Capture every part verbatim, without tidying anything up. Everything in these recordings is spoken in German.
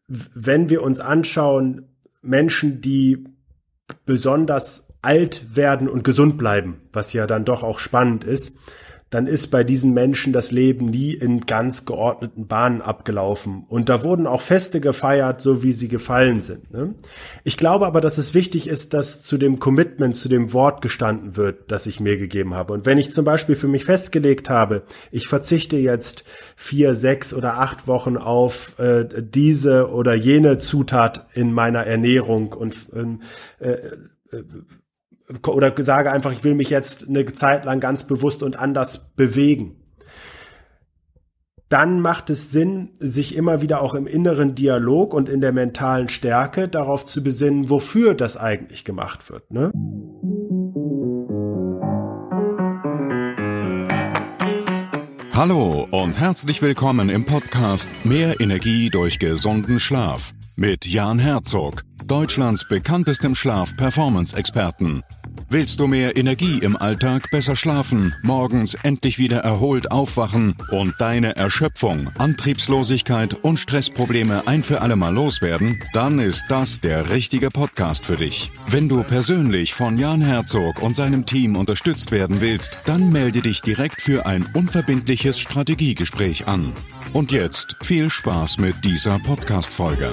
wenn wir uns anschauen, Menschen, die besonders alt werden und gesund bleiben, was ja dann doch auch spannend ist, dann ist bei diesen Menschen das Leben nie in ganz geordneten Bahnen abgelaufen. Und da wurden auch Feste gefeiert, so wie sie gefallen sind. Ne? Ich glaube aber, dass es wichtig ist, dass zu dem Commitment, zu dem Wort gestanden wird, das ich mir gegeben habe. Und wenn ich zum Beispiel für mich festgelegt habe, ich verzichte jetzt vier, sechs oder acht Wochen auf äh, diese oder jene Zutat in meiner Ernährung und äh, äh, oder sage einfach, ich will mich jetzt eine Zeit lang ganz bewusst und anders bewegen, dann macht es Sinn, sich immer wieder auch im inneren Dialog und in der mentalen Stärke darauf zu besinnen, wofür das eigentlich gemacht wird, ne? Hallo und herzlich willkommen im Podcast Mehr Energie durch gesunden Schlaf mit Jan Herzog, Deutschlands bekanntestem Schlaf-Performance-Experten. Willst du mehr Energie im Alltag, besser schlafen, morgens endlich wieder erholt aufwachen und deine Erschöpfung, Antriebslosigkeit und Stressprobleme ein für alle Mal loswerden? Dann ist das der richtige Podcast für dich. Wenn du persönlich von Jan Herzog und seinem Team unterstützt werden willst, dann melde dich direkt für ein unverbindliches Strategiegespräch an. Und jetzt viel Spaß mit dieser Podcast-Folge.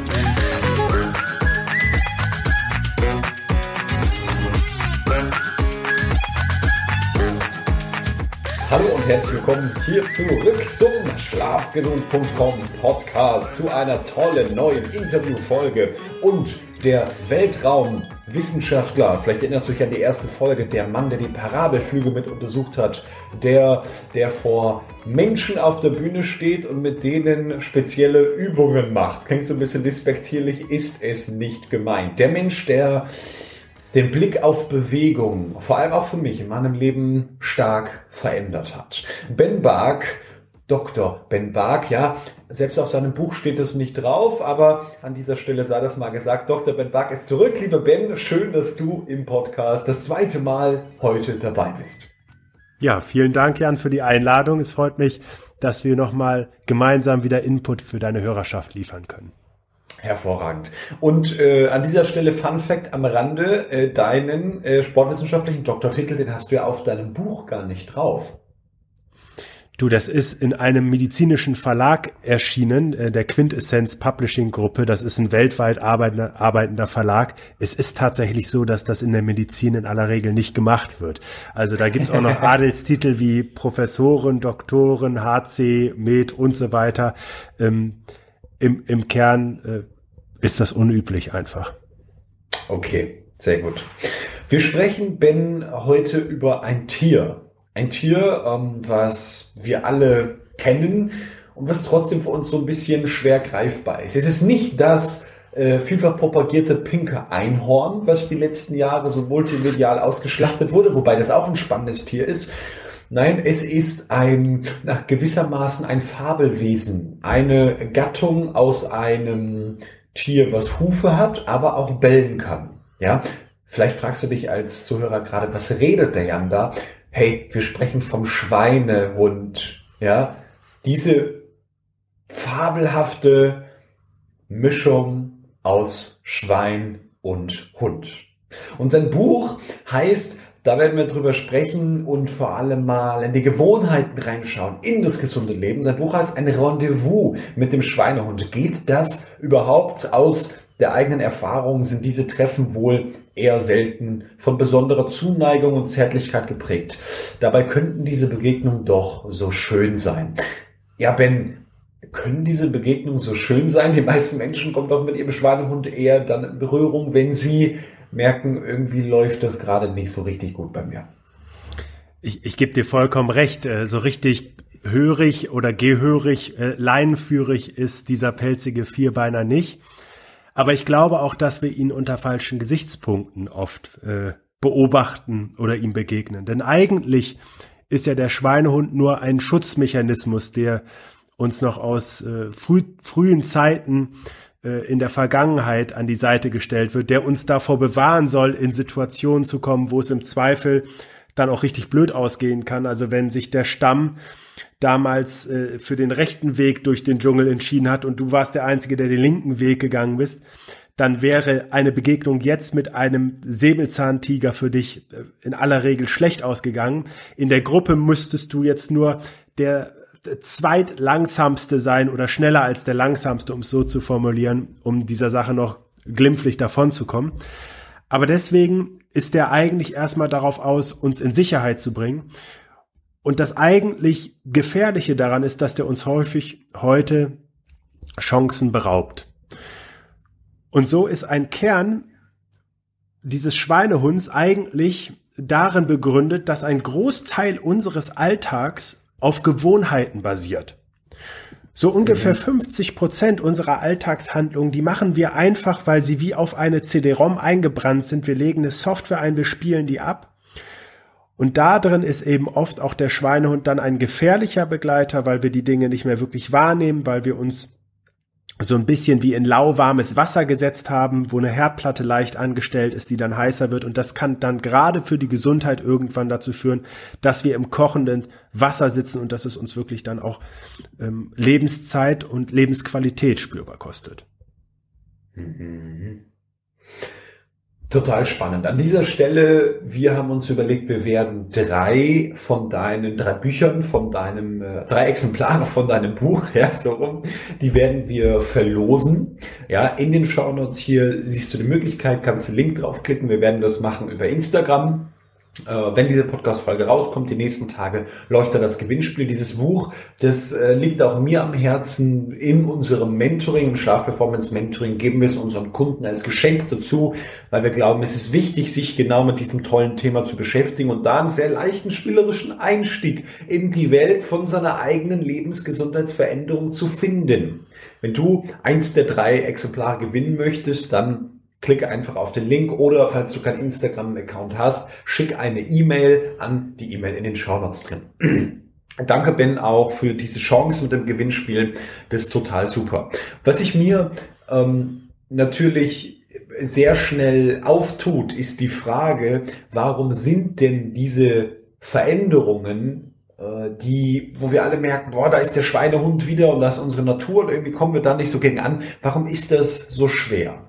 Hallo und herzlich willkommen hier zurück zum schlafgesund punkt com Podcast zu einer tollen neuen Interviewfolge und der Weltraumwissenschaftler, vielleicht erinnerst du dich an die erste Folge, der Mann, der die Parabelflüge mit untersucht hat, der, der vor Menschen auf der Bühne steht und mit denen spezielle Übungen macht. Klingt so ein bisschen despektierlich, ist es nicht gemeint. Der Mensch, der den Blick auf Bewegung, vor allem auch für mich in meinem Leben stark verändert hat. Ben Bark, Doktor Ben Bark, ja, selbst auf seinem Buch steht es nicht drauf, aber an dieser Stelle sei das mal gesagt, Doktor Ben Bark ist zurück. Lieber Ben, schön, dass du im Podcast das zweite Mal heute dabei bist. Ja, vielen Dank, Jan, für die Einladung. Es freut mich, dass wir nochmal gemeinsam wieder Input für deine Hörerschaft liefern können. Hervorragend. Und äh, an dieser Stelle Fun Fact am Rande, äh, deinen äh, sportwissenschaftlichen Doktortitel, den hast du ja auf deinem Buch gar nicht drauf. Du, das ist in einem medizinischen Verlag erschienen, äh, der Quintessenz Publishing Gruppe. Das ist ein weltweit arbeitender, arbeitender Verlag. Es ist tatsächlich so, dass das in der Medizin in aller Regel nicht gemacht wird. Also da gibt's auch noch Adelstitel wie Professoren, Doktoren, H C, Med und so weiter. Ähm, Im, im Kern äh, ist das unüblich einfach. Okay, sehr gut. Wir sprechen, Ben, heute über ein Tier. Ein Tier, ähm, was wir alle kennen und was trotzdem für uns so ein bisschen schwer greifbar ist. Es ist nicht das äh, vielfach propagierte pinke Einhorn, was die letzten Jahre so multimedial ausgeschlachtet wurde, wobei das auch ein spannendes Tier ist. Nein, es ist ein, nach gewissermaßen ein Fabelwesen, eine Gattung aus einem Tier, was Hufe hat, aber auch bellen kann. Ja, vielleicht fragst du dich als Zuhörer gerade, was redet der Jan da? Hey, wir sprechen vom Schweinehund. Ja, diese fabelhafte Mischung aus Schwein und Hund. Und sein Buch heißt, da werden wir drüber sprechen und vor allem mal in die Gewohnheiten reinschauen, in das gesunde Leben. Sein Buch heißt Ein Rendezvous mit dem Schweinehund. Geht das überhaupt? Aus der eigenen Erfahrung sind diese Treffen wohl eher selten von besonderer Zuneigung und Zärtlichkeit geprägt. Dabei könnten diese Begegnungen doch so schön sein. Ja, Ben, können diese Begegnungen so schön sein? Die meisten Menschen kommen doch mit ihrem Schweinehund eher dann in Berührung, wenn sie merken, irgendwie läuft das gerade nicht so richtig gut bei mir. Ich, ich gebe dir vollkommen recht. So richtig hörig oder gehörig, äh, leinenführig ist dieser pelzige Vierbeiner nicht. Aber ich glaube auch, dass wir ihn unter falschen Gesichtspunkten oft äh, beobachten oder ihm begegnen. Denn eigentlich ist ja der Schweinehund nur ein Schutzmechanismus, der uns noch aus äh, früh, frühen Zeiten in der Vergangenheit an die Seite gestellt wird, der uns davor bewahren soll, in Situationen zu kommen, wo es im Zweifel dann auch richtig blöd ausgehen kann. Also wenn sich der Stamm damals äh, für den rechten Weg durch den Dschungel entschieden hat und du warst der Einzige, der den linken Weg gegangen bist, dann wäre eine Begegnung jetzt mit einem Säbelzahntiger für dich in aller Regel schlecht ausgegangen. In der Gruppe müsstest du jetzt nur der zweitlangsamste sein oder schneller als der langsamste, um es so zu formulieren, um dieser Sache noch glimpflich davonzukommen. Aber deswegen ist er eigentlich erstmal darauf aus, uns in Sicherheit zu bringen. Und das eigentlich Gefährliche daran ist, dass der uns häufig heute Chancen beraubt. Und so ist ein Kern dieses Schweinehunds eigentlich darin begründet, dass ein Großteil unseres Alltags auf Gewohnheiten basiert. So ungefähr fünfzig Prozent unserer Alltagshandlungen, die machen wir einfach, weil sie wie auf eine C D-ROM eingebrannt sind. Wir legen eine Software ein, wir spielen die ab. Und da drin ist eben oft auch der Schweinehund dann ein gefährlicher Begleiter, weil wir die Dinge nicht mehr wirklich wahrnehmen, weil wir uns so ein bisschen wie in lauwarmes Wasser gesetzt haben, wo eine Herdplatte leicht angestellt ist, die dann heißer wird. Und das kann dann gerade für die Gesundheit irgendwann dazu führen, dass wir im kochenden Wasser sitzen und dass es uns wirklich dann auch ähm, Lebenszeit und Lebensqualität spürbar kostet. Mhm. Total spannend. An dieser Stelle, wir haben uns überlegt, wir werden drei von deinen, drei Büchern von deinem, äh, drei Exemplare von deinem Buch, ja, so rum, die werden wir verlosen. Ja, in den Shownotes hier siehst du die Möglichkeit, kannst du den Link draufklicken. Wir werden das machen über Instagram. Äh, wenn diese Podcast-Folge rauskommt, die nächsten Tage läuft da das Gewinnspiel. Dieses Buch, das äh, liegt auch mir am Herzen. In unserem Mentoring, im Schlafperformance-Mentoring, geben wir es unseren Kunden als Geschenk dazu, weil wir glauben, es ist wichtig, sich genau mit diesem tollen Thema zu beschäftigen und da einen sehr leichten, spielerischen Einstieg in die Welt von seiner eigenen Lebensgesundheitsveränderung zu finden. Wenn du eins der drei Exemplare gewinnen möchtest, dann klicke einfach auf den Link oder falls du keinen Instagram-Account hast, schick eine E-Mail an die E-Mail in den Shownotes drin. Danke, Ben, auch für diese Chance mit dem Gewinnspiel. Das ist total super. Was ich mir ähm, natürlich sehr schnell auftut, ist die Frage, warum sind denn diese Veränderungen, äh, die, wo wir alle merken, boah, da ist der Schweinehund wieder und da ist unsere Natur und irgendwie kommen wir da nicht so gegen an. Warum ist das so schwer?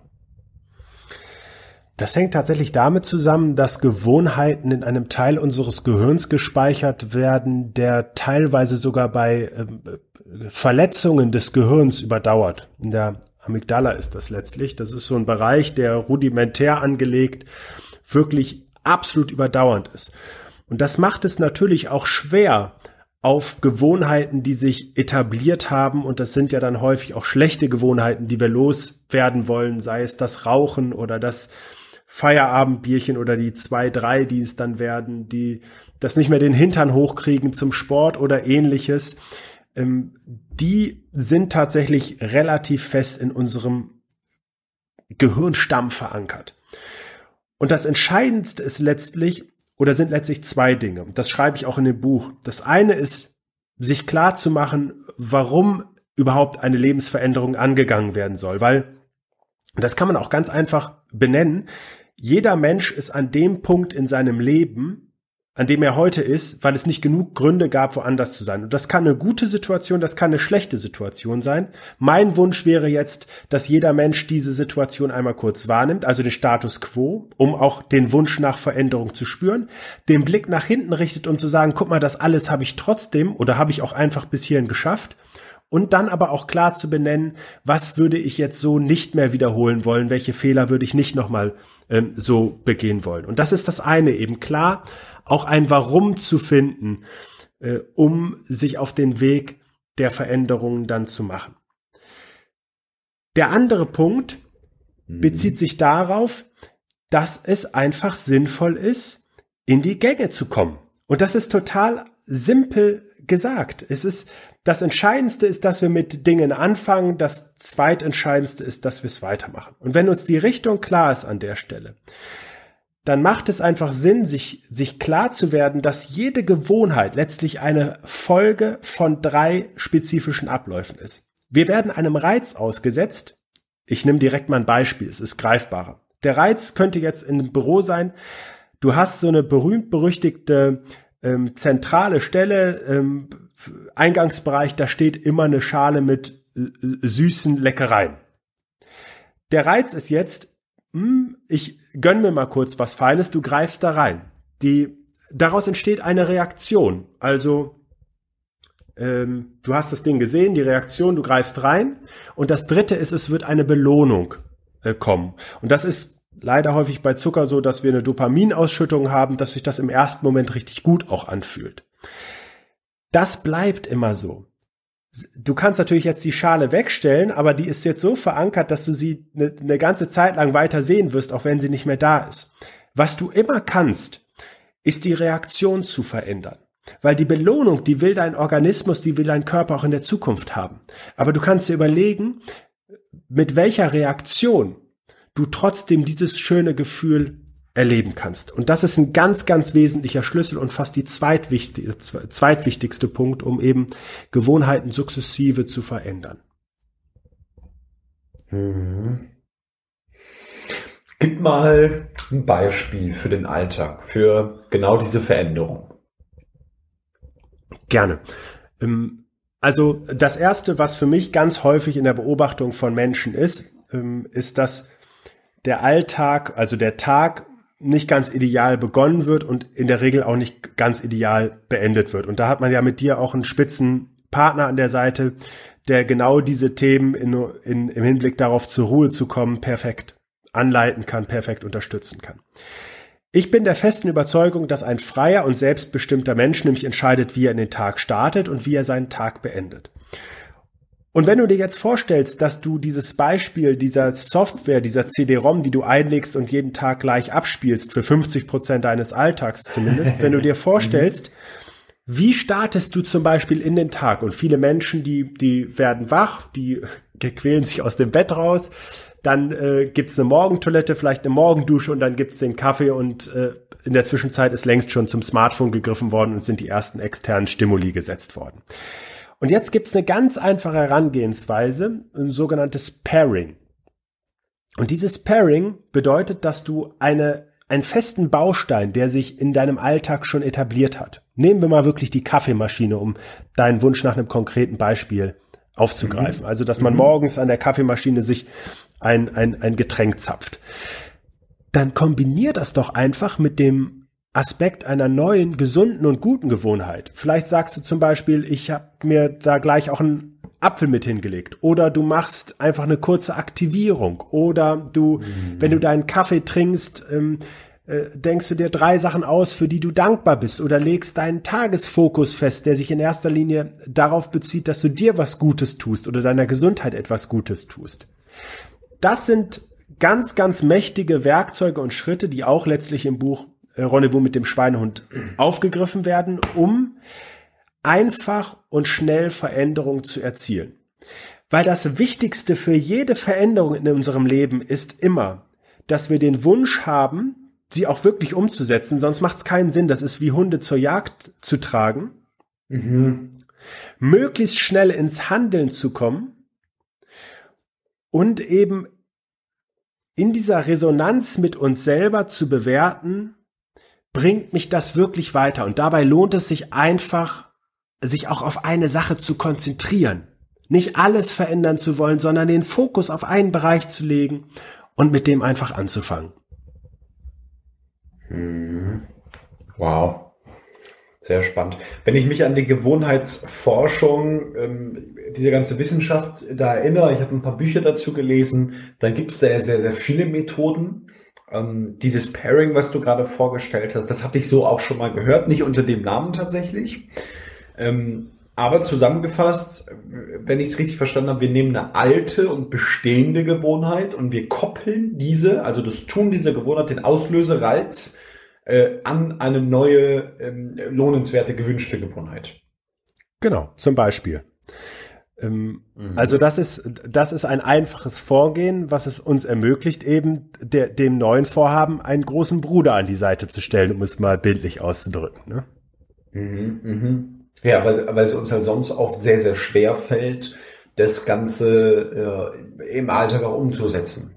Das hängt tatsächlich damit zusammen, dass Gewohnheiten in einem Teil unseres Gehirns gespeichert werden, der teilweise sogar bei ähm, Verletzungen des Gehirns überdauert. In der Amygdala ist das letztlich. Das ist so ein Bereich, der rudimentär angelegt wirklich absolut überdauernd ist. Und das macht es natürlich auch schwer, auf Gewohnheiten, die sich etabliert haben, und das sind ja dann häufig auch schlechte Gewohnheiten, die wir loswerden wollen, sei es das Rauchen oder das Feierabendbierchen oder die zwei, drei, die es dann werden, die das nicht mehr den Hintern hochkriegen zum Sport oder ähnliches, ähm, die sind tatsächlich relativ fest in unserem Gehirnstamm verankert. Und das Entscheidendste ist letztlich, oder sind letztlich zwei Dinge. Das schreibe ich auch in dem Buch. Das eine ist, sich klar zu machen, warum überhaupt eine Lebensveränderung angegangen werden soll, weil das kann man auch ganz einfach benennen. Jeder Mensch ist an dem Punkt in seinem Leben, an dem er heute ist, weil es nicht genug Gründe gab, woanders zu sein. Und das kann eine gute Situation, das kann eine schlechte Situation sein. Mein Wunsch wäre jetzt, dass jeder Mensch diese Situation einmal kurz wahrnimmt, also den Status quo, um auch den Wunsch nach Veränderung zu spüren, den Blick nach hinten richtet, um zu sagen, guck mal, das alles habe ich trotzdem oder habe ich auch einfach bis hierhin geschafft. Und dann aber auch klar zu benennen, was würde ich jetzt so nicht mehr wiederholen wollen, welche Fehler würde ich nicht nochmal ähm, so begehen wollen. Und das ist das eine, eben klar, auch ein Warum zu finden, äh, um sich auf den Weg der Veränderungen dann zu machen. Der andere Punkt bezieht sich darauf, dass es einfach sinnvoll ist, in die Gänge zu kommen. Und das ist total simpel gesagt. Es ist, das Entscheidendste ist, dass wir mit Dingen anfangen. Das Zweitentscheidendste ist, dass wir es weitermachen. Und wenn uns die Richtung klar ist an der Stelle, dann macht es einfach Sinn, sich, sich klar zu werden, dass jede Gewohnheit letztlich eine Folge von drei spezifischen Abläufen ist. Wir werden einem Reiz ausgesetzt. Ich nehme direkt mal ein Beispiel. Es ist greifbarer. Der Reiz könnte jetzt in einem Büro sein. Du hast so eine berühmt-berüchtigte ähm, zentrale Stelle, ähm, Eingangsbereich, da steht immer eine Schale mit äh, süßen Leckereien. Der Reiz ist jetzt, hm, ich gönn mir mal kurz was Feines, du greifst da rein. Die, daraus entsteht eine Reaktion. Also ähm, du hast das Ding gesehen, die Reaktion, du greifst rein. Und das Dritte ist, es wird eine Belohnung äh, kommen. Und das ist leider häufig bei Zucker so, dass wir eine Dopaminausschüttung haben, dass sich das im ersten Moment richtig gut auch anfühlt. Das bleibt immer so. Du kannst natürlich jetzt die Schale wegstellen, aber die ist jetzt so verankert, dass du sie eine, eine ganze Zeit lang weiter sehen wirst, auch wenn sie nicht mehr da ist. Was du immer kannst, ist die Reaktion zu verändern. Weil die Belohnung, die will dein Organismus, die will dein Körper auch in der Zukunft haben. Aber du kannst dir überlegen, mit welcher Reaktion du trotzdem dieses schöne Gefühl erleben kannst. Und das ist ein ganz, ganz wesentlicher Schlüssel und fast die zweitwichtigste, zweitwichtigste Punkt, um eben Gewohnheiten sukzessive zu verändern. Mhm. Gib mal ein Beispiel für den Alltag, für genau diese Veränderung. Gerne. Also das Erste, was für mich ganz häufig in der Beobachtung von Menschen ist, ist, dass der Alltag, also der Tag, nicht ganz ideal begonnen wird und in der Regel auch nicht ganz ideal beendet wird. Und da hat man ja mit dir auch einen spitzen Partner an der Seite, der genau diese Themen in, in, im Hinblick darauf zur Ruhe zu kommen, perfekt anleiten kann, perfekt unterstützen kann. Ich bin der festen Überzeugung, dass ein freier und selbstbestimmter Mensch nämlich entscheidet, wie er in den Tag startet und wie er seinen Tag beendet. Und wenn du dir jetzt vorstellst, dass du dieses Beispiel dieser Software, dieser C D-ROM, die du einlegst und jeden Tag gleich abspielst, für fünfzig Prozent deines Alltags zumindest, wenn du dir vorstellst, wie startest du zum Beispiel in den Tag? Und viele Menschen, die, die werden wach, die quälen sich aus dem Bett raus, dann äh, gibt's eine Morgentoilette, vielleicht eine Morgendusche und dann gibt's den Kaffee und äh, in der Zwischenzeit ist längst schon zum Smartphone gegriffen worden und sind die ersten externen Stimuli gesetzt worden. Und jetzt gibt's eine ganz einfache Herangehensweise, ein sogenanntes Pairing. Und dieses Pairing bedeutet, dass du eine, einen festen Baustein, der sich in deinem Alltag schon etabliert hat. Nehmen wir mal wirklich die Kaffeemaschine, um deinen Wunsch nach einem konkreten Beispiel aufzugreifen. Mhm. Also, dass man mhm. morgens an der Kaffeemaschine sich ein, ein, ein Getränk zapft. Dann kombinier das doch einfach mit dem Aspekt einer neuen, gesunden und guten Gewohnheit. Vielleicht sagst du zum Beispiel, ich habe mir da gleich auch einen Apfel mit hingelegt. Oder du machst einfach eine kurze Aktivierung. Oder du, mhm. wenn du deinen Kaffee trinkst, ähm, äh, denkst du dir drei Sachen aus, für die du dankbar bist. Oder legst deinen Tagesfokus fest, der sich in erster Linie darauf bezieht, dass du dir was Gutes tust oder deiner Gesundheit etwas Gutes tust. Das sind ganz, ganz mächtige Werkzeuge und Schritte, die auch letztlich im Buch Rendezvous mit dem Schweinehund aufgegriffen werden, um einfach und schnell Veränderungen zu erzielen. Weil das Wichtigste für jede Veränderung in unserem Leben ist immer, dass wir den Wunsch haben, sie auch wirklich umzusetzen, sonst macht es keinen Sinn, das ist wie Hunde zur Jagd zu tragen, mhm. möglichst schnell ins Handeln zu kommen und eben in dieser Resonanz mit uns selber zu bewerten, bringt mich das wirklich weiter? Und dabei lohnt es sich einfach, sich auch auf eine Sache zu konzentrieren. Nicht alles verändern zu wollen, sondern den Fokus auf einen Bereich zu legen und mit dem einfach anzufangen. Wow. Sehr spannend. Wenn ich mich an die Gewohnheitsforschung, ähm, diese ganze Wissenschaft da erinnere, ich habe ein paar Bücher dazu gelesen, dann gibt es da ja sehr, sehr viele Methoden. Ähm, dieses Pairing, was du gerade vorgestellt hast, das hatte ich so auch schon mal gehört, nicht unter dem Namen tatsächlich. Ähm, aber zusammengefasst, wenn ich es richtig verstanden habe, wir nehmen eine alte und bestehende Gewohnheit und wir koppeln diese, also das Tun dieser Gewohnheit, den Auslösereiz, äh, an eine neue, ähm, lohnenswerte, gewünschte Gewohnheit. Genau, zum Beispiel. Ähm, mhm. Also das ist, das ist ein einfaches Vorgehen, was es uns ermöglicht, eben der, dem neuen Vorhaben einen großen Bruder an die Seite zu stellen, um es mal bildlich auszudrücken. Ne? Mhm, mhm. Ja, weil, weil es uns halt sonst oft sehr, sehr schwer fällt, das Ganze äh, im Alltag auch umzusetzen.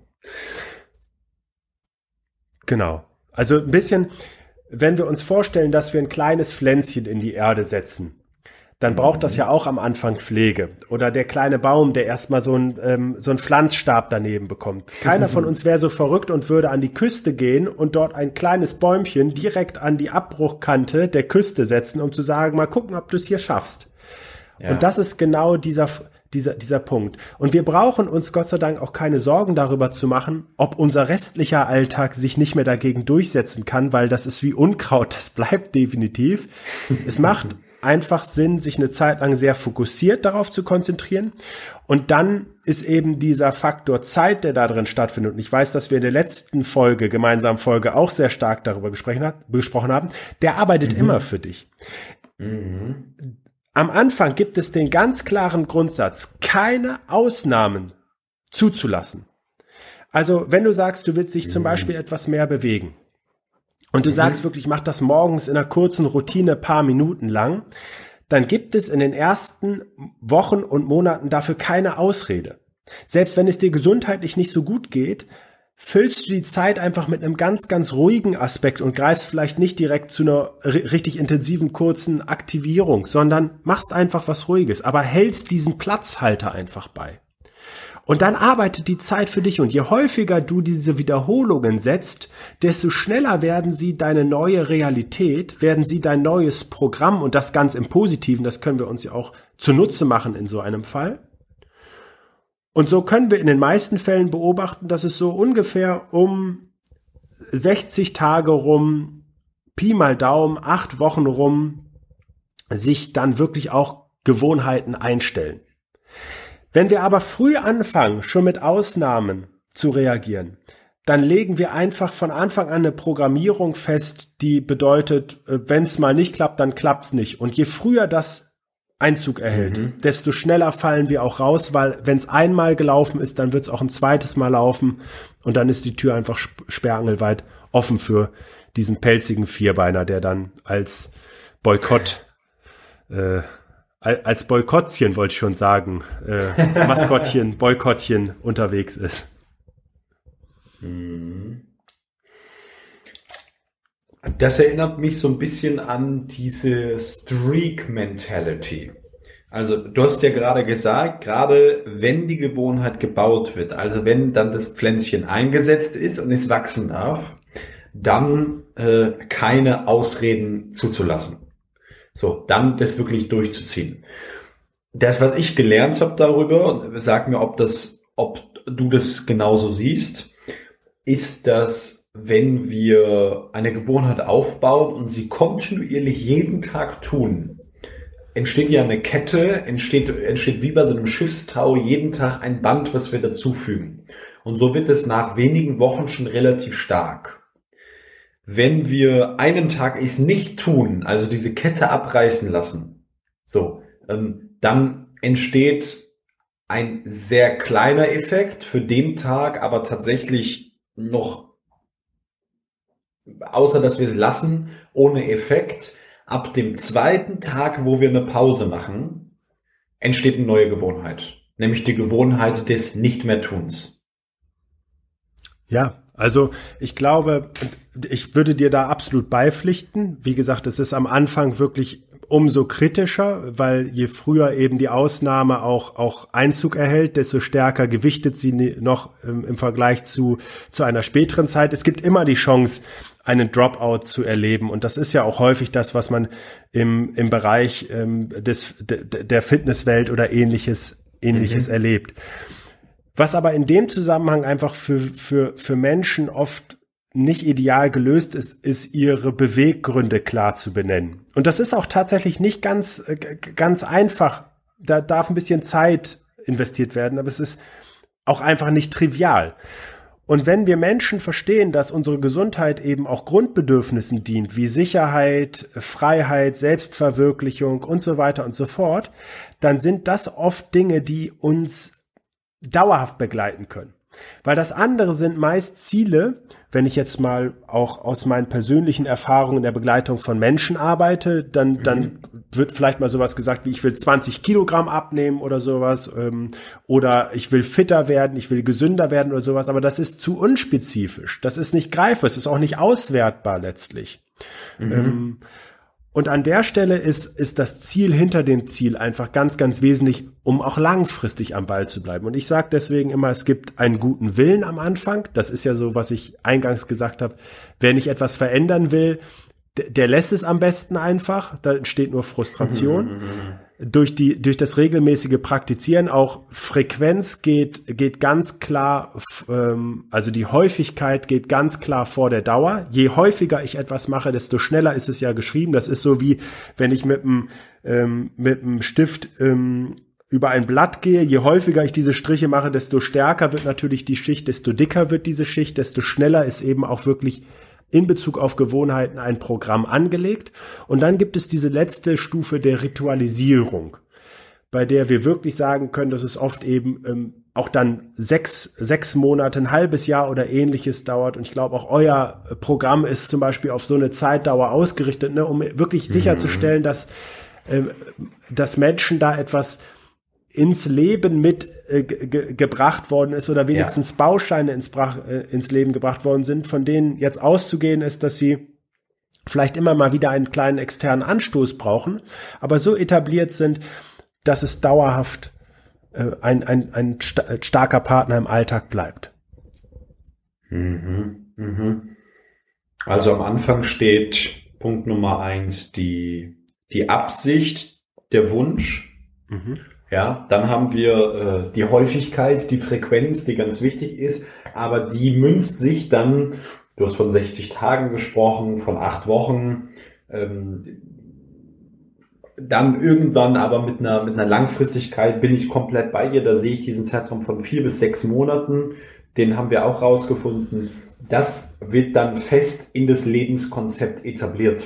Genau. Also ein bisschen, wenn wir uns vorstellen, dass wir ein kleines Pflänzchen in die Erde setzen, dann braucht das ja auch am Anfang Pflege. Oder der kleine Baum, der erstmal so ein ähm, so ein Pflanzstab daneben bekommt. Keiner von uns wäre so verrückt und würde an die Küste gehen und dort ein kleines Bäumchen direkt an die Abbruchkante der Küste setzen, um zu sagen, mal gucken, ob du es hier schaffst. Ja. Und das ist genau dieser dieser dieser Punkt. Und wir brauchen uns Gott sei Dank auch keine Sorgen darüber zu machen, ob unser restlicher Alltag sich nicht mehr dagegen durchsetzen kann, weil das ist wie Unkraut, das bleibt definitiv. Es macht einfach Sinn, sich eine Zeit lang sehr fokussiert darauf zu konzentrieren. Und dann ist eben dieser Faktor Zeit, der da drin stattfindet. Und ich weiß, dass wir in der letzten Folge, gemeinsamen Folge, auch sehr stark darüber gesprochen, hat, gesprochen haben. Der arbeitet mhm. immer für dich. Mhm. Am Anfang gibt es den ganz klaren Grundsatz, keine Ausnahmen zuzulassen. Also wenn du sagst, du willst dich mhm. zum Beispiel etwas mehr bewegen, und du mhm. sagst wirklich, mach das morgens in einer kurzen Routine paar Minuten lang, dann gibt es in den ersten Wochen und Monaten dafür keine Ausrede. Selbst wenn es dir gesundheitlich nicht so gut geht, füllst du die Zeit einfach mit einem ganz, ganz ruhigen Aspekt und greifst vielleicht nicht direkt zu einer richtig intensiven, kurzen Aktivierung, sondern machst einfach was Ruhiges, aber hältst diesen Platzhalter einfach bei. Und dann arbeitet die Zeit für dich. Und je häufiger du diese Wiederholungen setzt, desto schneller werden sie deine neue Realität, werden sie dein neues Programm, und das ganz im Positiven, das können wir uns ja auch zunutze machen in so einem Fall. Und so können wir in den meisten Fällen beobachten, dass es so ungefähr um sechzig Tage rum, Pi mal Daumen, acht Wochen rum, sich dann wirklich auch Gewohnheiten einstellen. Wenn wir aber früh anfangen, schon mit Ausnahmen zu reagieren, dann legen wir einfach von Anfang an eine Programmierung fest, die bedeutet, wenn es mal nicht klappt, dann klappt's nicht. Und je früher das Einzug erhält, mhm. desto schneller fallen wir auch raus, weil wenn es einmal gelaufen ist, dann wird es auch ein zweites Mal laufen und dann ist die Tür einfach sperrangelweit offen für diesen pelzigen Vierbeiner, der dann als Boykott äh, als Boykottchen, wollte ich schon sagen, äh, Maskottchen, Boykottchen unterwegs ist. Das erinnert mich so ein bisschen an diese Streak-Mentality. Also du hast ja gerade gesagt, gerade wenn die Gewohnheit gebaut wird, also wenn dann das Pflänzchen eingesetzt ist und es wachsen darf, dann äh, keine Ausreden zuzulassen. So, dann das wirklich durchzuziehen. Das, was ich gelernt habe darüber, sag mir, ob das, ob du das genauso siehst, ist, dass wenn wir eine Gewohnheit aufbauen und sie kontinuierlich jeden Tag tun, entsteht ja eine Kette, entsteht, entsteht wie bei so einem Schiffstau jeden Tag ein Band, was wir dazufügen. Und so wird es nach wenigen Wochen schon relativ stark. Wenn wir einen Tag es nicht tun, also diese Kette abreißen lassen, so, ähm, dann entsteht ein sehr kleiner Effekt für den Tag, aber tatsächlich noch, außer dass wir es lassen, ohne Effekt. Ab dem zweiten Tag, wo wir eine Pause machen, entsteht eine neue Gewohnheit, nämlich die Gewohnheit des Nicht-mehr-Tuns. Ja, also ich glaube, ich würde dir da absolut beipflichten. Wie gesagt, es ist am Anfang wirklich umso kritischer, weil je früher eben die Ausnahme auch auch Einzug erhält, desto stärker gewichtet sie noch im, im Vergleich zu zu einer späteren Zeit. Es gibt immer die Chance, einen Dropout zu erleben, und das ist ja auch häufig das, was man im im Bereich ähm, des de, der Fitnesswelt oder ähnliches ähnliches mhm. erlebt. Was aber in dem Zusammenhang einfach für für für Menschen oft nicht ideal gelöst ist, ist ihre Beweggründe klar zu benennen. Und das ist auch tatsächlich nicht ganz ganz einfach. Da darf ein bisschen Zeit investiert werden, aber es ist auch einfach nicht trivial. Und wenn wir Menschen verstehen, dass unsere Gesundheit eben auch Grundbedürfnissen dient, wie Sicherheit, Freiheit, Selbstverwirklichung und so weiter und so fort, dann sind das oft Dinge, die uns dauerhaft begleiten können. Weil das andere sind meist Ziele, wenn ich jetzt mal auch aus meinen persönlichen Erfahrungen in der Begleitung von Menschen arbeite, dann, mhm. dann wird vielleicht mal sowas gesagt wie, ich will zwanzig Kilogramm abnehmen oder sowas, ähm, oder ich will fitter werden, ich will gesünder werden oder sowas, aber das ist zu unspezifisch, das ist nicht greifbar, es ist auch nicht auswertbar letztlich. Mhm. Ähm, Und an der Stelle ist, ist das Ziel hinter dem Ziel einfach ganz, ganz wesentlich, um auch langfristig am Ball zu bleiben. Und ich sage deswegen immer, es gibt einen guten Willen am Anfang. Das ist ja so, was ich eingangs gesagt habe. Wer nicht etwas verändern will, der, der lässt es am besten einfach. Da entsteht nur Frustration. Durch die, durch das regelmäßige Praktizieren, auch Frequenz geht, geht ganz klar, ähm, also die Häufigkeit geht ganz klar vor der Dauer. Je häufiger ich etwas mache, desto schneller ist es ja geschrieben. Das ist so wie, wenn ich mit einem, ähm, mit einem Stift, ähm, über ein Blatt gehe. Je häufiger ich diese Striche mache, desto stärker wird natürlich die Schicht, desto dicker wird diese Schicht, desto schneller ist eben auch wirklich in Bezug auf Gewohnheiten ein Programm angelegt. Und dann gibt es diese letzte Stufe der Ritualisierung, bei der wir wirklich sagen können, dass es oft eben ähm, auch dann sechs, sechs Monate, ein halbes Jahr oder ähnliches dauert. Und ich glaube, auch euer Programm ist zum Beispiel auf so eine Zeitdauer ausgerichtet, ne, um wirklich sicherzustellen, dass, äh, dass Menschen da etwas ins Leben mit äh, ge- gebracht worden ist oder wenigstens ja. Bausteine ins, Brach, äh, ins Leben gebracht worden sind, von denen jetzt auszugehen ist, dass sie vielleicht immer mal wieder einen kleinen externen Anstoß brauchen, aber so etabliert sind, dass es dauerhaft äh, ein, ein, ein st- starker Partner im Alltag bleibt. Mhm, mhm. Also am Anfang steht Punkt Nummer eins, die, die Absicht, der Wunsch. Mhm. Ja, dann haben wir äh, die Häufigkeit, die Frequenz, die ganz wichtig ist, aber die münzt sich dann, du hast von sechzig Tagen gesprochen, von acht Wochen, ähm, dann irgendwann aber mit einer, mit einer Langfristigkeit bin ich komplett bei dir, da sehe ich diesen Zeitraum von vier bis sechs Monaten, den haben wir auch rausgefunden, das wird dann fest in das Lebenskonzept etabliert.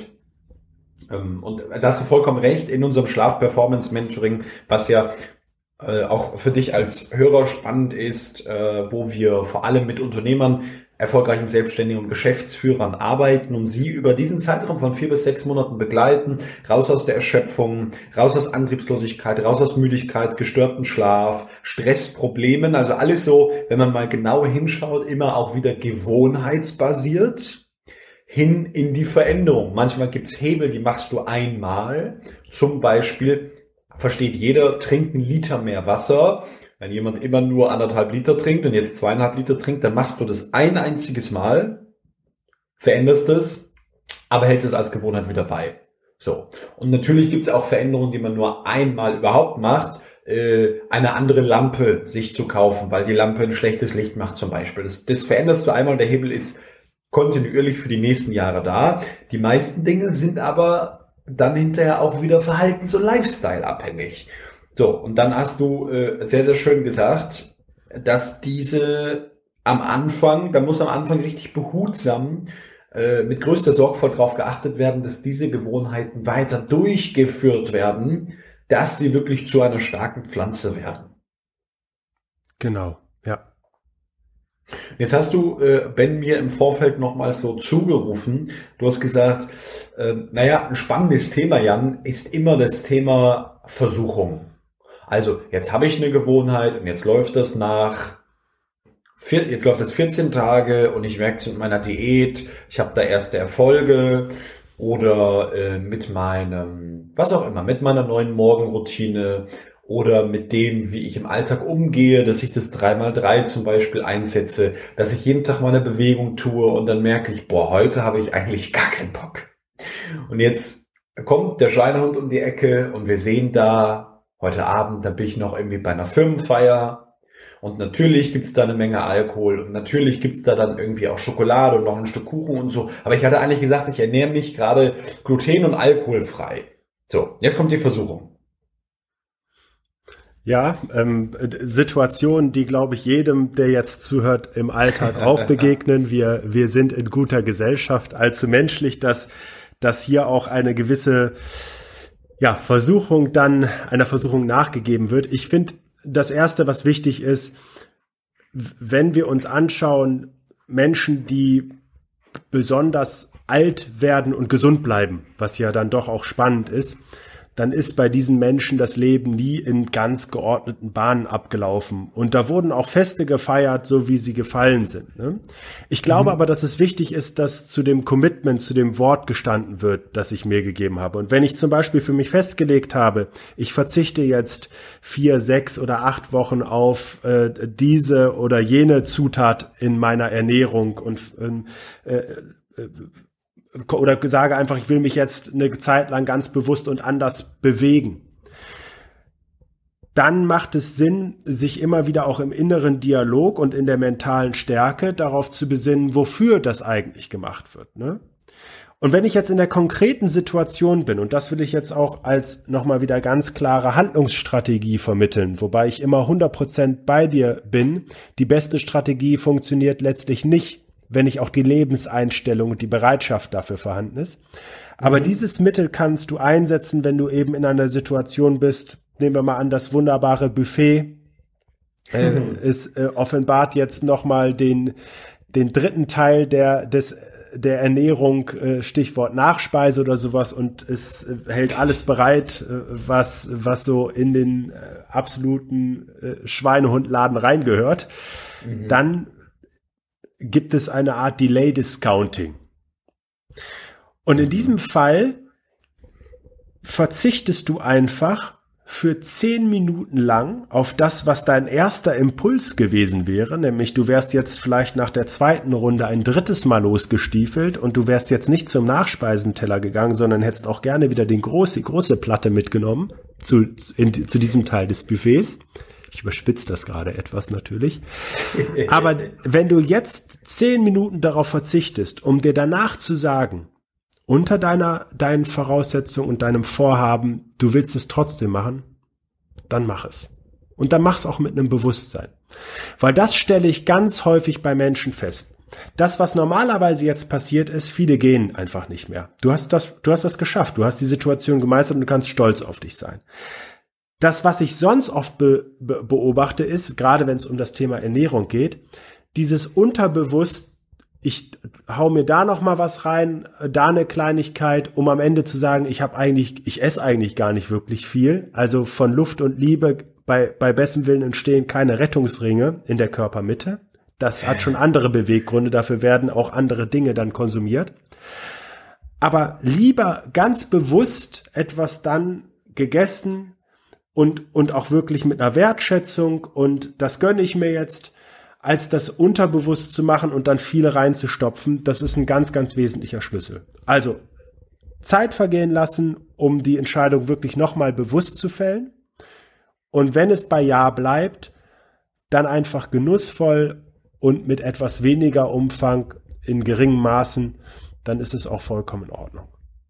Und da hast du vollkommen recht, in unserem Schlaf-Performance-Mentoring, was ja äh, auch für dich als Hörer spannend ist, äh, wo wir vor allem mit Unternehmern, erfolgreichen Selbstständigen und Geschäftsführern arbeiten und sie über diesen Zeitraum von vier bis sechs Monaten begleiten, raus aus der Erschöpfung, raus aus Antriebslosigkeit, raus aus Müdigkeit, gestörtem Schlaf, Stressproblemen, also alles so, wenn man mal genau hinschaut, immer auch wieder gewohnheitsbasiert. Hin in die Veränderung. Manchmal gibt's Hebel, die machst du einmal. Zum Beispiel versteht jeder, trinkt einen Liter mehr Wasser. Wenn jemand immer nur anderthalb Liter trinkt und jetzt zweieinhalb Liter trinkt, dann machst du das ein einziges Mal, veränderst es, aber hältst es als Gewohnheit wieder bei. So. Und natürlich gibt's auch Veränderungen, die man nur einmal überhaupt macht. Äh, eine andere Lampe sich zu kaufen, weil die Lampe ein schlechtes Licht macht zum Beispiel. Das, das veränderst du einmal, der Hebel ist kontinuierlich für die nächsten Jahre da. Die meisten Dinge sind aber dann hinterher auch wieder verhaltens- und Lifestyle abhängig. So, und dann hast du äh, sehr, sehr schön gesagt, dass diese am Anfang, da muss am Anfang richtig behutsam, äh, mit größter Sorgfalt darauf geachtet werden, dass diese Gewohnheiten weiter durchgeführt werden, dass sie wirklich zu einer starken Pflanze werden. Genau, ja. Jetzt hast du, äh, Ben, mir im Vorfeld nochmal so zugerufen. Du hast gesagt, äh, naja, ein spannendes Thema, Jan, ist immer das Thema Versuchung. Also, jetzt habe ich eine Gewohnheit und jetzt läuft das nach, vier, jetzt läuft das vierzehn Tage und ich merke es mit meiner Diät, ich habe da erste Erfolge oder äh, mit meinem, was auch immer, mit meiner neuen Morgenroutine oder mit dem, wie ich im Alltag umgehe, dass ich das drei mal drei zum Beispiel einsetze, dass ich jeden Tag meine Bewegung tue und dann merke ich, boah, heute habe ich eigentlich gar keinen Bock. Und jetzt kommt der Schweinehund um die Ecke und wir sehen da, heute Abend, da bin ich noch irgendwie bei einer Firmenfeier und natürlich gibt's da eine Menge Alkohol und natürlich gibt's da dann irgendwie auch Schokolade und noch ein Stück Kuchen und so. Aber ich hatte eigentlich gesagt, ich ernähre mich gerade gluten- und alkoholfrei. So, jetzt kommt die Versuchung. Ja, ähm, Situationen, die, glaube ich, jedem, der jetzt zuhört, im Alltag auch begegnen. Wir, wir sind in guter Gesellschaft, allzu menschlich, dass, dass hier auch eine gewisse, ja, Versuchung dann, einer Versuchung nachgegeben wird. Ich finde, das Erste, was wichtig ist, wenn wir uns anschauen, Menschen, die besonders alt werden und gesund bleiben, was ja dann doch auch spannend ist, dann ist bei diesen Menschen das Leben nie in ganz geordneten Bahnen abgelaufen. Und da wurden auch Feste gefeiert, so wie sie gefallen sind. Ne? Ich glaube mhm. aber, dass es wichtig ist, dass zu dem Commitment, zu dem Wort gestanden wird, das ich mir gegeben habe. Und wenn ich zum Beispiel für mich festgelegt habe, ich verzichte jetzt vier, sechs oder acht Wochen auf äh, diese oder jene Zutat in meiner Ernährung und äh, äh, oder sage einfach, ich will mich jetzt eine Zeit lang ganz bewusst und anders bewegen, dann macht es Sinn, sich immer wieder auch im inneren Dialog und in der mentalen Stärke darauf zu besinnen, wofür das eigentlich gemacht wird. Ne? Und wenn ich jetzt in der konkreten Situation bin, und das will ich jetzt auch als nochmal wieder ganz klare Handlungsstrategie vermitteln, wobei ich immer hundert Prozent bei dir bin, die beste Strategie funktioniert letztlich nicht, wenn nicht auch die Lebenseinstellung und die Bereitschaft dafür vorhanden ist. Aber mhm. dieses Mittel kannst du einsetzen, wenn du eben in einer Situation bist, nehmen wir mal an, das wunderbare Buffet äh, mhm. es äh, offenbart jetzt nochmal den, den dritten Teil der, des, der Ernährung, äh, Stichwort Nachspeise oder sowas, und es äh, hält alles bereit, äh, was, was so in den äh, absoluten äh, Schweinehundladen reingehört. Mhm. Dann gibt es eine Art Delay Discounting. Und in diesem Fall verzichtest du einfach für zehn Minuten lang auf das, was dein erster Impuls gewesen wäre, nämlich du wärst jetzt vielleicht nach der zweiten Runde ein drittes Mal losgestiefelt und du wärst jetzt nicht zum Nachspeisenteller gegangen, sondern hättest auch gerne wieder den große, große Platte mitgenommen zu, in, zu diesem Teil des Buffets. Ich überspitze das gerade etwas natürlich. Aber wenn du jetzt zehn Minuten darauf verzichtest, um dir danach zu sagen, unter deiner, deinen Voraussetzungen und deinem Vorhaben, du willst es trotzdem machen, dann mach es. Und dann mach es auch mit einem Bewusstsein. Weil das stelle ich ganz häufig bei Menschen fest. Das, was normalerweise jetzt passiert ist, viele gehen einfach nicht mehr. Du hast das, du hast das geschafft. Du hast die Situation gemeistert und du kannst stolz auf dich sein. Das, was ich sonst oft be- be- beobachte, ist, gerade wenn es um das Thema Ernährung geht, dieses unterbewusst, ich hau mir da noch mal was rein, da eine Kleinigkeit, um am Ende zu sagen, ich habe eigentlich, ich esse eigentlich gar nicht wirklich viel. Also von Luft und Liebe bei bei bestem Willen entstehen keine Rettungsringe in der Körpermitte. Das hat schon andere Beweggründe. Dafür werden auch andere Dinge dann konsumiert. Aber lieber ganz bewusst etwas dann gegessen. Und, und auch wirklich mit einer Wertschätzung und das gönne ich mir jetzt, als das unterbewusst zu machen und dann viele reinzustopfen, das ist ein ganz, ganz wesentlicher Schlüssel. Also Zeit vergehen lassen, um die Entscheidung wirklich nochmal bewusst zu fällen. Und wenn es bei Ja bleibt, dann einfach genussvoll und mit etwas weniger Umfang in geringen Maßen, dann ist es auch vollkommen in Ordnung.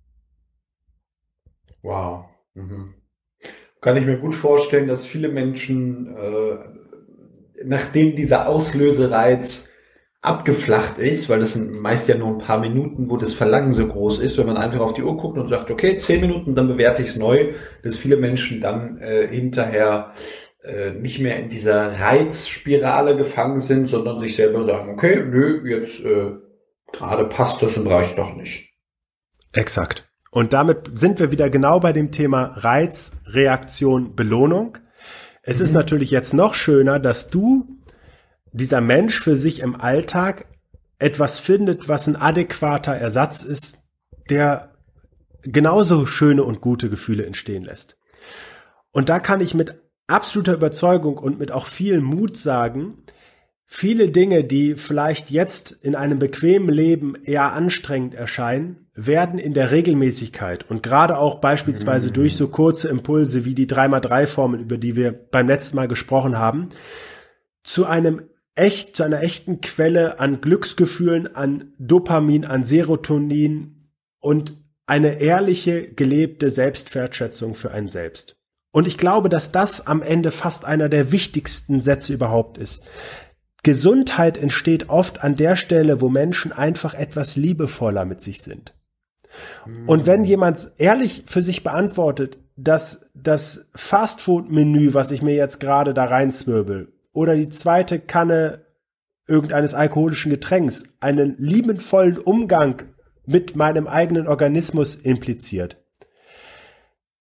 Wow. Mhm. Kann ich mir gut vorstellen, dass viele Menschen, äh, nachdem dieser Auslösereiz abgeflacht ist, weil das sind meist ja nur ein paar Minuten, wo das Verlangen so groß ist, wenn man einfach auf die Uhr guckt und sagt, okay, zehn Minuten, dann bewerte ich es neu, dass viele Menschen dann äh, hinterher äh, nicht mehr in dieser Reizspirale gefangen sind, sondern sich selber sagen, okay, nö, jetzt äh, gerade passt das und brauche ich doch nicht. Exakt. Und damit sind wir wieder genau bei dem Thema Reiz, Reaktion, Belohnung. Es mhm. ist natürlich jetzt noch schöner, dass du, dieser Mensch für sich im Alltag, etwas findet, was ein adäquater Ersatz ist, der genauso schöne und gute Gefühle entstehen lässt. Und da kann ich mit absoluter Überzeugung und mit auch viel Mut sagen, viele Dinge, die vielleicht jetzt in einem bequemen Leben eher anstrengend erscheinen, werden in der Regelmäßigkeit und gerade auch beispielsweise mhm. durch so kurze Impulse wie die drei mal drei Formel, über die wir beim letzten Mal gesprochen haben, zu einem echt, zu einer echten Quelle an Glücksgefühlen, an Dopamin, an Serotonin und eine ehrliche, gelebte Selbstwertschätzung für einen selbst. Und ich glaube, dass das am Ende fast einer der wichtigsten Sätze überhaupt ist. Gesundheit entsteht oft an der Stelle, wo Menschen einfach etwas liebevoller mit sich sind. Und wenn jemand ehrlich für sich beantwortet, dass das Fastfood-Menü, was ich mir jetzt gerade da reinzwirbel, oder die zweite Kanne irgendeines alkoholischen Getränks einen liebevollen Umgang mit meinem eigenen Organismus impliziert,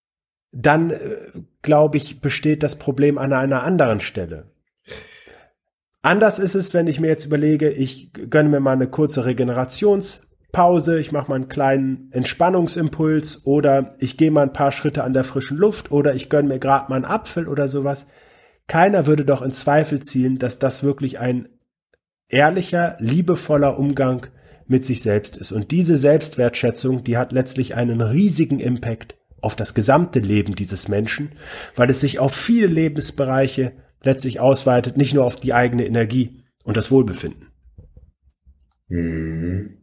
dann, äh, glaube ich, besteht das Problem an einer anderen Stelle. Anders ist es, wenn ich mir jetzt überlege, ich gönne mir mal eine kurze Regenerationspause, ich mache mal einen kleinen Entspannungsimpuls oder ich gehe mal ein paar Schritte an der frischen Luft oder ich gönne mir gerade mal einen Apfel oder sowas. Keiner würde doch in Zweifel ziehen, dass das wirklich ein ehrlicher, liebevoller Umgang mit sich selbst ist. Und diese Selbstwertschätzung, die hat letztlich einen riesigen Impact auf das gesamte Leben dieses Menschen, weil es sich auf viele Lebensbereiche letztlich ausweitet, nicht nur auf die eigene Energie und das Wohlbefinden. Mhm.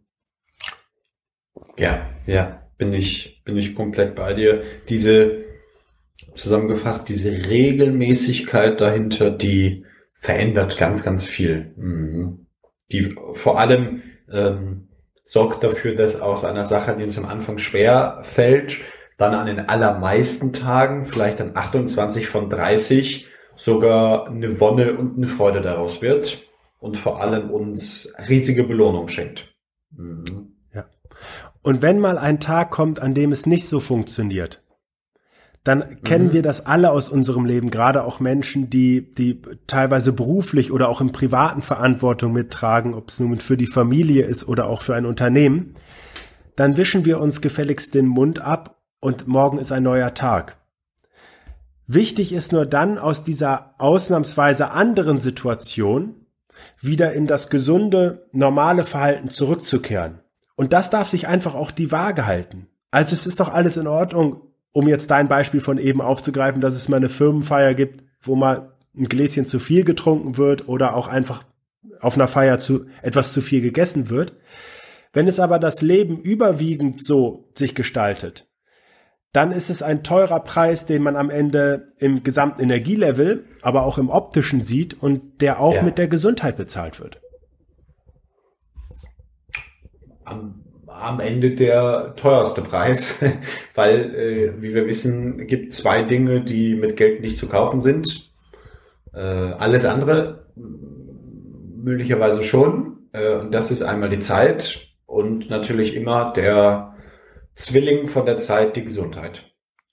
Ja, ja, bin ich, bin ich komplett bei dir. Diese, zusammengefasst, diese Regelmäßigkeit dahinter, die verändert ganz, ganz viel. Mhm. Die vor allem ähm, sorgt dafür, dass aus einer Sache, die uns am Anfang schwer fällt, dann an den allermeisten Tagen, vielleicht an achtundzwanzig von dreißig, sogar eine Wonne und eine Freude daraus wird und vor allem uns riesige Belohnung schenkt. Mhm. Ja. Und wenn mal ein Tag kommt, an dem es nicht so funktioniert, dann kennen mhm. wir das alle aus unserem Leben, gerade auch Menschen, die die teilweise beruflich oder auch im privaten Verantwortung mittragen, ob es nun für die Familie ist oder auch für ein Unternehmen, dann wischen wir uns gefälligst den Mund ab und morgen ist ein neuer Tag. Wichtig ist nur dann, aus dieser ausnahmsweise anderen Situation wieder in das gesunde, normale Verhalten zurückzukehren. Und das darf sich einfach auch die Waage halten. Also es ist doch alles in Ordnung, um jetzt dein Beispiel von eben aufzugreifen, dass es mal eine Firmenfeier gibt, wo mal ein Gläschen zu viel getrunken wird oder auch einfach auf einer Feier zu etwas zu viel gegessen wird. Wenn es aber das Leben überwiegend so sich gestaltet, dann ist es ein teurer Preis, den man am Ende im gesamten Energielevel, aber auch im optischen sieht und der auch ja. mit der Gesundheit bezahlt wird. Am am Ende der teuerste Preis, weil, äh, wie wir wissen, gibt zwei Dinge, die mit Geld nicht zu kaufen sind. Äh, alles andere möglicherweise schon. Äh, und das ist einmal die Zeit und natürlich immer der Zwilling von der Zeit, die Gesundheit.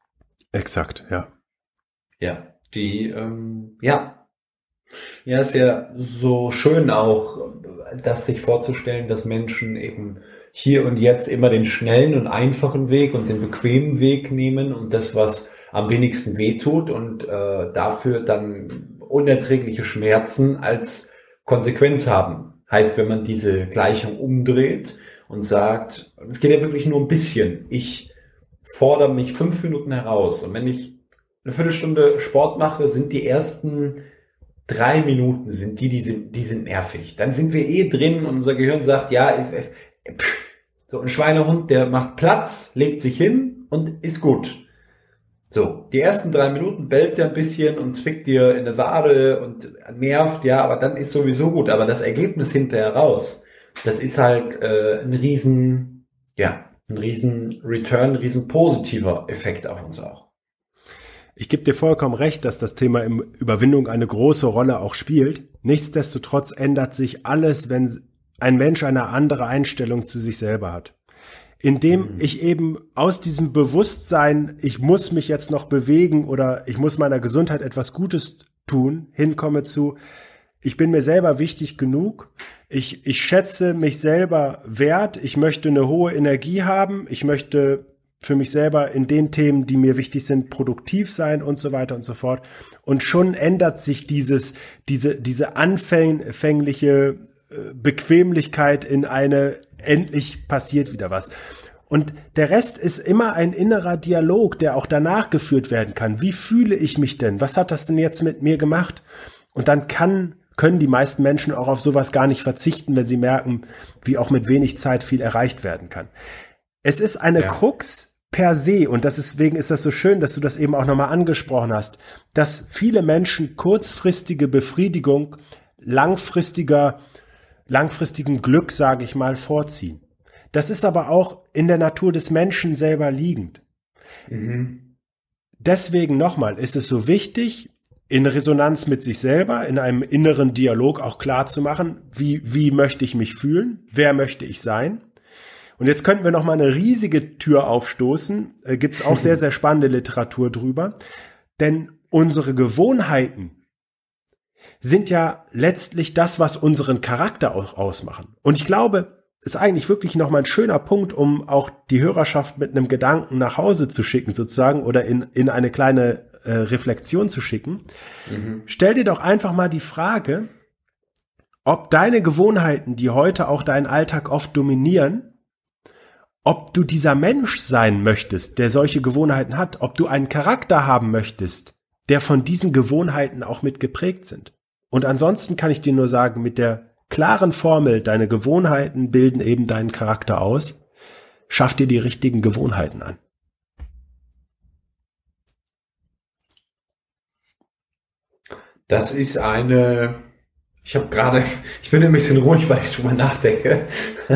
Exakt, ja. Ja, die, ähm, ja. Ja, ist ja so schön auch, das sich vorzustellen, dass Menschen eben hier und jetzt immer den schnellen und einfachen Weg und den bequemen Weg nehmen und das, was am wenigsten wehtut und äh, dafür dann unerträgliche Schmerzen als Konsequenz haben. Heißt, wenn man diese Gleichung umdreht und sagt, es geht ja wirklich nur ein bisschen, ich fordere mich fünf Minuten heraus und wenn ich eine Viertelstunde Sport mache, sind die ersten drei Minuten sind die, die sind, die sind nervig. Dann sind wir eh drin und unser Gehirn sagt, ja, ist, pff, so ein Schweinehund, der macht Platz, legt sich hin und ist gut. So, die ersten drei Minuten bellt er ein bisschen und zwickt dir in der Wade und nervt, ja, aber dann ist sowieso gut. Aber das Ergebnis hinterher raus, das ist halt äh, ein riesen, ja, ein riesen Return, ein riesen positiver Effekt auf uns auch. Ich gebe dir vollkommen recht, dass das Thema Überwindung eine große Rolle auch spielt. Nichtsdestotrotz ändert sich alles, wenn ein Mensch eine andere Einstellung zu sich selber hat. Indem mhm. ich eben aus diesem Bewusstsein, ich muss mich jetzt noch bewegen oder ich muss meiner Gesundheit etwas Gutes tun, hinkomme zu, ich bin mir selber wichtig genug, ich, ich schätze mich selber wert, ich möchte eine hohe Energie haben, ich möchte für mich selber in den Themen, die mir wichtig sind, produktiv sein und so weiter und so fort. Und schon ändert sich dieses, diese, diese anfängliche Bequemlichkeit in eine, endlich passiert wieder was. Und der Rest ist immer ein innerer Dialog, der auch danach geführt werden kann. Wie fühle ich mich denn? Was hat das denn jetzt mit mir gemacht? Und dann kann, können die meisten Menschen auch auf sowas gar nicht verzichten, wenn sie merken, wie auch mit wenig Zeit viel erreicht werden kann. Es ist eine ja. Krux per se, und das ist, deswegen ist das so schön, dass du das eben auch nochmal angesprochen hast, dass viele Menschen kurzfristige Befriedigung langfristiger langfristigen Glück, sage ich mal, vorziehen. Das ist aber auch in der Natur des Menschen selber liegend. Mhm. Deswegen nochmal ist es so wichtig, in Resonanz mit sich selber, in einem inneren Dialog auch klar zu machen, wie, wie möchte ich mich fühlen, wer möchte ich sein Und jetzt könnten wir noch mal eine riesige Tür aufstoßen. Äh, gibt's auch sehr, sehr spannende Literatur drüber. Denn unsere Gewohnheiten sind ja letztlich das, was unseren Charakter auch ausmachen. Und ich glaube, ist eigentlich wirklich noch mal ein schöner Punkt, um auch die Hörerschaft mit einem Gedanken nach Hause zu schicken, sozusagen, oder in, in eine kleine äh, Reflexion zu schicken. Mhm. Stell dir doch einfach mal die Frage, ob deine Gewohnheiten, die heute auch deinen Alltag oft dominieren, ob du dieser Mensch sein möchtest, der solche Gewohnheiten hat, ob du einen Charakter haben möchtest, der von diesen Gewohnheiten auch mit geprägt sind. Und ansonsten kann ich dir nur sagen, mit der klaren Formel, deine Gewohnheiten bilden eben deinen Charakter aus, schaff dir die richtigen Gewohnheiten an. Das ist eine, ich habe gerade, ich bin ein bisschen ruhig, weil ich drüber nachdenke.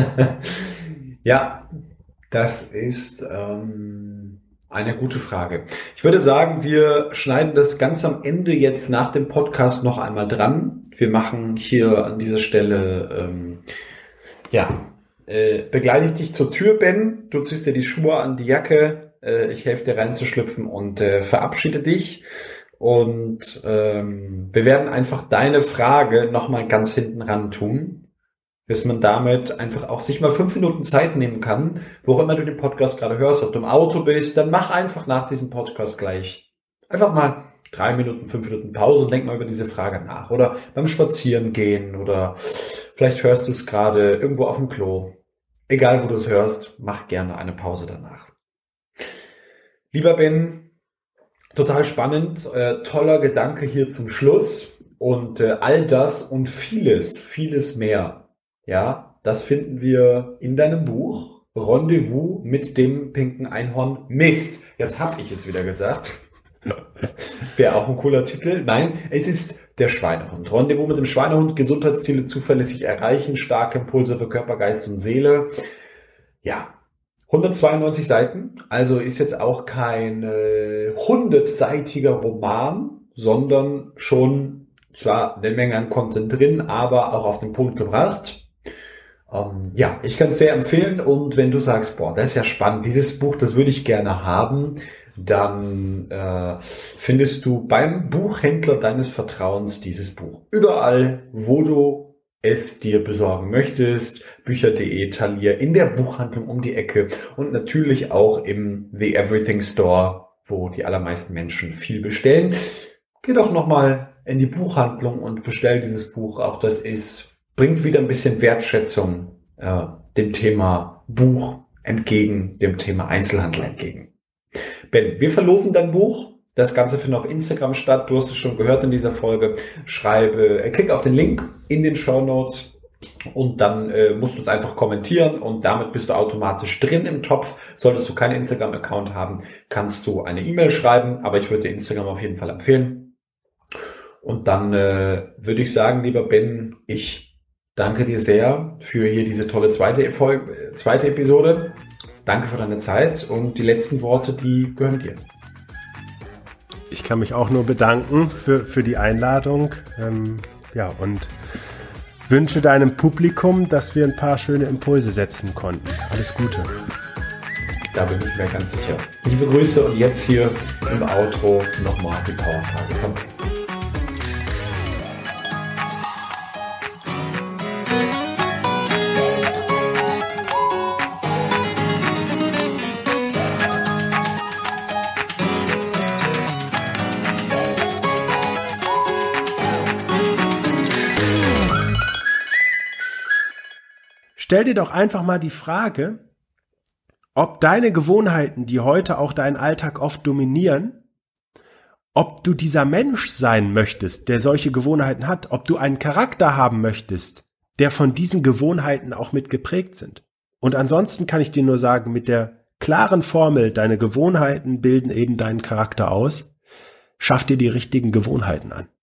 Ja, das ist ähm, eine gute Frage. Ich würde sagen, wir schneiden das ganz am Ende jetzt nach dem Podcast noch einmal dran. Wir machen hier an dieser Stelle, ähm, ja, äh, begleite ich dich zur Tür, Ben. Du ziehst dir die Schuhe an, die Jacke. Äh, ich helfe dir reinzuschlüpfen und äh, verabschiede dich. Und ähm, wir werden einfach deine Frage nochmal ganz hinten ran tun, bis man damit einfach auch sich mal fünf Minuten Zeit nehmen kann, wo auch immer du den Podcast gerade hörst, ob du im Auto bist, dann mach einfach nach diesem Podcast gleich einfach mal drei Minuten, fünf Minuten Pause und denk mal über diese Frage nach. Oder beim Spazierengehen oder vielleicht hörst du es gerade irgendwo auf dem Klo. Egal, wo du es hörst, mach gerne eine Pause danach. Lieber Ben, total spannend, äh, toller Gedanke hier zum Schluss und äh, all das und vieles, vieles mehr. Ja, das finden wir in deinem Buch Rendezvous mit dem pinken Einhorn. Mist, jetzt habe ich es wieder gesagt. Wäre auch ein cooler Titel. Nein, es ist der Schweinehund. Rendezvous mit dem Schweinehund, Gesundheitsziele zuverlässig erreichen, starke Impulse für Körper, Geist und Seele. Ja, hundertzweiundneunzig Seiten, also ist jetzt auch kein äh, hundertseitiger Roman, sondern schon zwar eine Menge an Content drin, aber auch auf den Punkt gebracht. Um, ja, ich kann es sehr empfehlen und wenn du sagst, boah, das ist ja spannend, dieses Buch, das würde ich gerne haben, dann äh, findest du beim Buchhändler deines Vertrauens dieses Buch. Überall, wo du es dir besorgen möchtest, bücher punkt de, Thalia, in der Buchhandlung um die Ecke und natürlich auch im The Everything Store, wo die allermeisten Menschen viel bestellen. Geh doch nochmal in die Buchhandlung und bestell dieses Buch. Auch das ist bringt wieder ein bisschen Wertschätzung äh, dem Thema Buch entgegen, dem Thema Einzelhandel entgegen. Ben, wir verlosen dein Buch. Das Ganze findet auf Instagram statt. Du hast es schon gehört in dieser Folge. Schreibe, äh, klick auf den Link in den Shownotes und dann äh, musst du es einfach kommentieren und damit bist du automatisch drin im Topf. Solltest du keinen Instagram-Account haben, kannst du eine E-Mail schreiben, aber ich würde dir Instagram auf jeden Fall empfehlen. Und dann äh, würde ich sagen, lieber Ben, ich danke dir sehr für hier diese tolle zweite, Erfolg, zweite Episode. Danke für deine Zeit und die letzten Worte, die gehören dir. Ich kann mich auch nur bedanken für, für die Einladung. Ähm, ja, und wünsche deinem Publikum, dass wir ein paar schöne Impulse setzen konnten. Alles Gute. Da bin ich mir ganz sicher. Liebe Grüße und jetzt hier im Outro nochmal die Powerfrage von Ben. Stell dir doch einfach mal die Frage, ob deine Gewohnheiten, die heute auch deinen Alltag oft dominieren, ob du dieser Mensch sein möchtest, der solche Gewohnheiten hat, ob du einen Charakter haben möchtest, der von diesen Gewohnheiten auch mit geprägt sind. Und ansonsten kann ich dir nur sagen, mit der klaren Formel, deine Gewohnheiten bilden eben deinen Charakter aus, schaff dir die richtigen Gewohnheiten an.